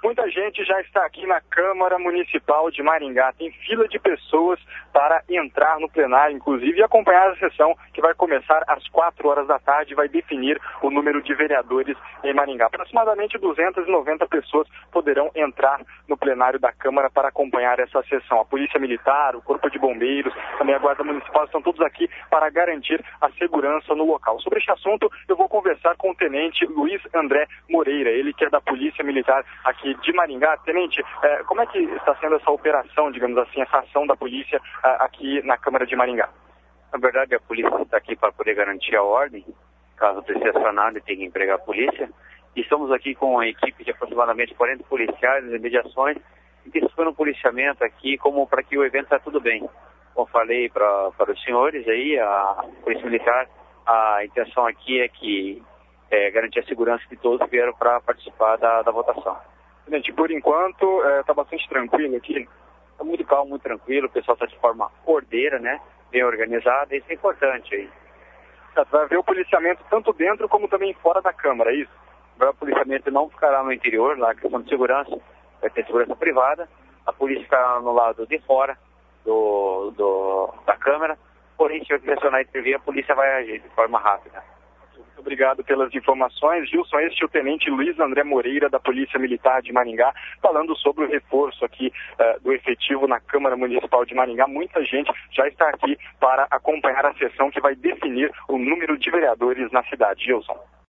Muita gente já está aqui na Câmara Municipal de Maringá. Tem fila de pessoas para entrar no plenário, inclusive, e acompanhar a sessão que vai começar às 4 horas da tarde e vai definir o número de vereadores em Maringá. Aproximadamente 290 pessoas poderão entrar no plenário da Câmara para acompanhar essa sessão. A Polícia Militar, o Corpo de Bombeiros, também a Guarda Municipal estão todos aqui para garantir a segurança no local. Sobre este assunto, eu vou conversar com o Tenente Luiz André Moreira, ele que é da Polícia Militar aqui de Maringá. Tenente, como é que está sendo essa operação, digamos assim, essa ação da polícia aqui na Câmara de Maringá? Na verdade, a polícia está aqui para poder garantir a ordem, caso precise acionado e tenha que empregar a polícia. E estamos aqui com uma equipe de aproximadamente 40 policiais e mediações, intensificando o policiamento aqui como para que o evento está tudo bem. Como falei para os senhores aí, a Polícia Militar, a intenção aqui é que garantir a segurança de todos que vieram para participar da votação. Gente, por enquanto está bastante tranquilo aqui. Está muito calmo, muito tranquilo, o pessoal está de forma ordeira, né? Bem organizada, isso é importante aí. Vai haver o policiamento tanto dentro como também fora da Câmara, é isso? O policiamento não ficará no interior, lá a questão de segurança, vai ter segurança privada, a polícia ficará no lado de fora da Câmara, porém se eu pressionar e intervir, a polícia vai agir de forma rápida. Muito obrigado pelas informações. Gilson, este é o Tenente Luiz André Moreira, da Polícia Militar de Maringá, falando sobre o reforço aqui do efetivo na Câmara Municipal de Maringá. Muita gente já está aqui para acompanhar a sessão que vai definir o número de vereadores na cidade. Gilson.